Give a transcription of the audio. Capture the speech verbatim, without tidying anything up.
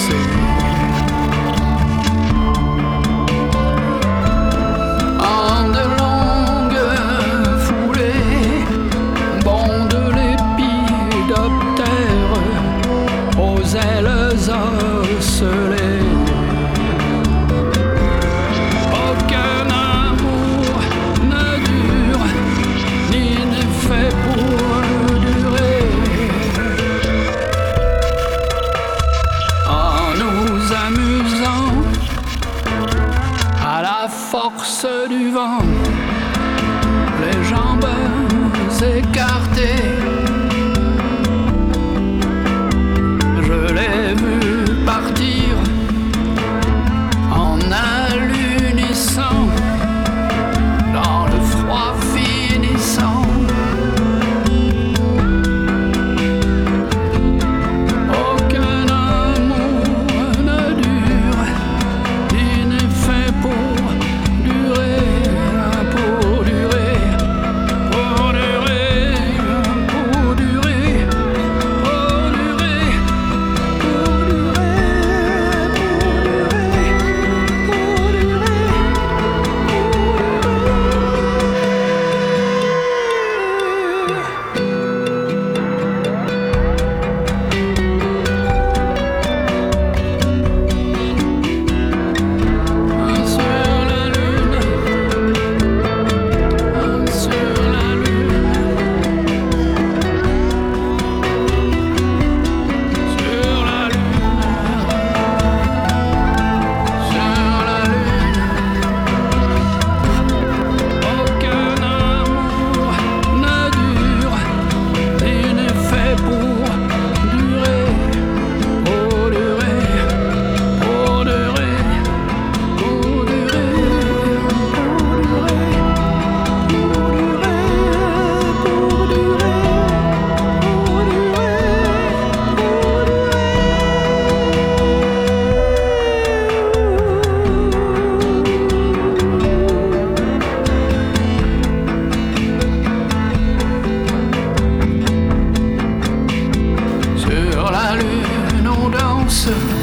danser. En de longues foulées, bondent les lépidoptères aux ailes osselées. Aucun amour ne dure, ni n'est fait pour durer. En nous amusant à la force du vent, les jambes écartées, je l'ai vu partir en allunissant dans le froid finissant. Aucun amour ne dure, il n'est fait pour durer, pour durer, pour durer, pour durer, pour durer, pour Sur la lune on danse.